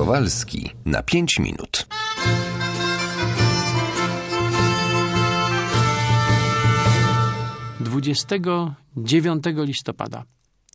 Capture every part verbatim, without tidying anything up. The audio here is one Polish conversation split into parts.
Kowalski na pięć minut. dwudziestego dziewiątego listopada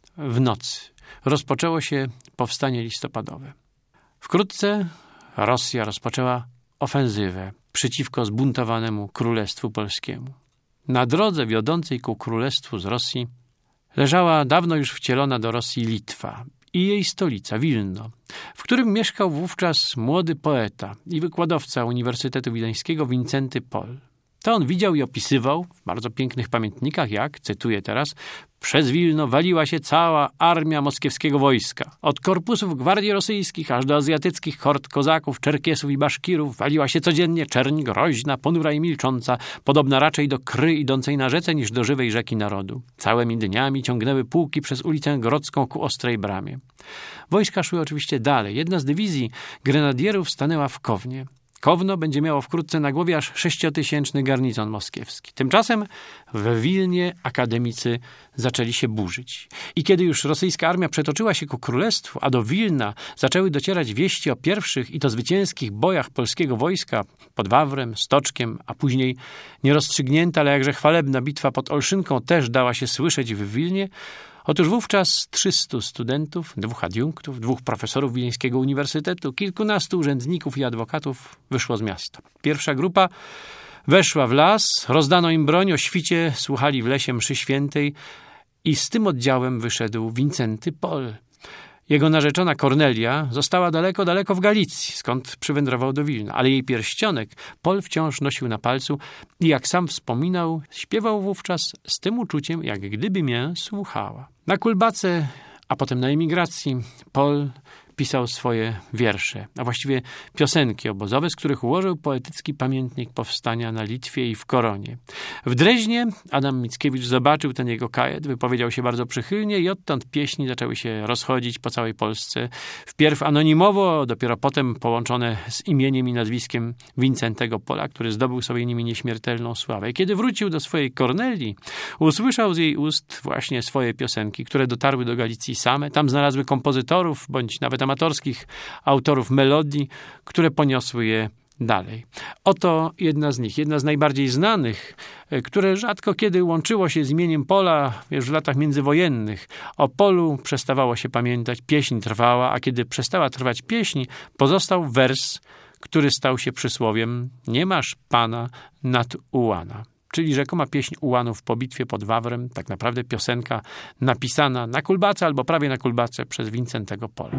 w nocy rozpoczęło się powstanie listopadowe. Wkrótce Rosja rozpoczęła ofensywę przeciwko zbuntowanemu Królestwu Polskiemu. Na drodze wiodącej ku Królestwu z Rosji leżała dawno już wcielona do Rosji Litwa i jej stolica Wilno, w którym mieszkał wówczas młody poeta i wykładowca Uniwersytetu Wileńskiego Wincenty Pol. To on widział i opisywał w bardzo pięknych pamiętnikach, jak, cytuję teraz, przez Wilno waliła się cała armia moskiewskiego wojska. Od korpusów gwardii rosyjskich aż do azjatyckich hord kozaków, czerkiesów i baszkirów waliła się codziennie czerń groźna, ponura i milcząca, podobna raczej do kry idącej na rzece niż do żywej rzeki narodu. Całymi dniami ciągnęły pułki przez ulicę Grodzką ku Ostrej Bramie. Wojska szły oczywiście dalej. Jedna z dywizji grenadierów stanęła w Kownie. Kowno będzie miało wkrótce na głowie aż sześciotysięczny garnizon moskiewski. Tymczasem w Wilnie akademicy zaczęli się burzyć. I kiedy już rosyjska armia przetoczyła się ku królestwu, a do Wilna zaczęły docierać wieści o pierwszych i to zwycięskich bojach polskiego wojska pod Wawrem, Stoczkiem, a później nierozstrzygnięta, ale jakże chwalebna bitwa pod Olszynką też dała się słyszeć w Wilnie, otóż wówczas trzystu studentów, dwóch adiunktów, dwóch profesorów Wileńskiego Uniwersytetu, kilkunastu urzędników i adwokatów wyszło z miasta. Pierwsza grupa weszła w las, rozdano im broń, o świcie słuchali w lesie mszy świętej i z tym oddziałem wyszedł Wincenty Pol. Jego narzeczona Kornelia została daleko, daleko w Galicji, skąd przywędrował do Wilna, ale jej pierścionek Pol wciąż nosił na palcu i jak sam wspominał, śpiewał wówczas z tym uczuciem, jak gdyby mnie słuchała. Na Kulbace, a potem na emigracji, Pol pisał swoje wiersze, a właściwie piosenki obozowe, z których ułożył poetycki pamiętnik powstania na Litwie i w Koronie. W Dreźnie Adam Mickiewicz zobaczył ten jego kajet, wypowiedział się bardzo przychylnie i odtąd pieśni zaczęły się rozchodzić po całej Polsce. Wpierw anonimowo, dopiero potem połączone z imieniem i nazwiskiem Wincentego Pola, który zdobył sobie nimi nieśmiertelną sławę. I kiedy wrócił do swojej Kornelii, usłyszał z jej ust właśnie swoje piosenki, które dotarły do Galicji same. Tam znalazły kompozytorów, bądź nawet amatorskich autorów melodii, które poniosły je dalej. Oto jedna z nich, jedna z najbardziej znanych, które rzadko kiedy łączyło się z imieniem Pola już w latach międzywojennych. O Polu przestawało się pamiętać, pieśń trwała, a kiedy przestała trwać pieśń, pozostał wers, który stał się przysłowiem: nie masz pana nad ułana. Czyli rzekoma pieśń ułanów po bitwie pod Wawrem, tak naprawdę piosenka napisana na Kulbace albo prawie na Kulbace przez Wincentego Pola.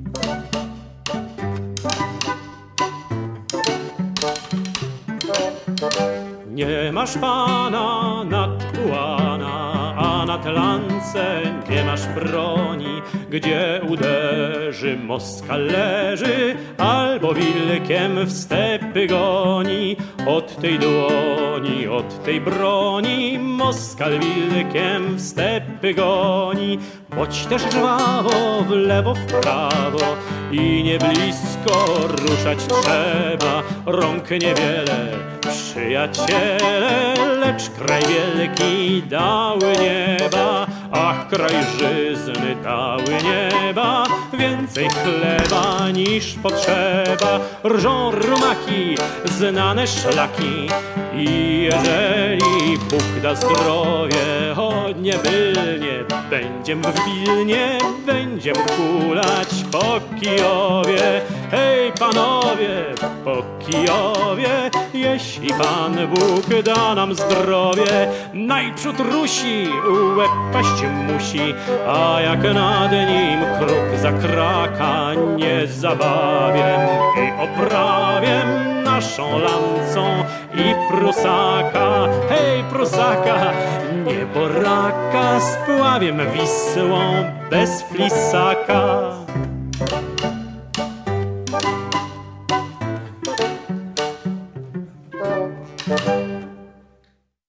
Nie masz pana nad ułana, a na tlance nie masz broni. Gdzie uderzy Moskal leży, albo wilkiem w stepy goni. Od tej dłoni, od tej broni Moskal wilkiem w stepy goni. Boć też żwawo w lewo, w prawo i nie blisko ruszać trzeba. Rąk niewiele, przyjaciele, lecz kraj wielki dały nieba. Ach, krajżyzny dały nieba, więcej chleba niż potrzeba. Rżą rumaki, znane szlaki i jeżeli Bóg da zdrowie, choć niebylnie będziem w Wilnie, będziem kulać po Kijowie. Hej panowie, po Kijowie, jeśli Pan Bóg da nam zdrowie, najprzód Rusi łeb paść musi, a jak nad nim kruk zakraka, nie zabawię i oprawię naszą lancą i Prusaka. Hej Prusaka, nie boraka, spławiem Wisłą bez flisaka.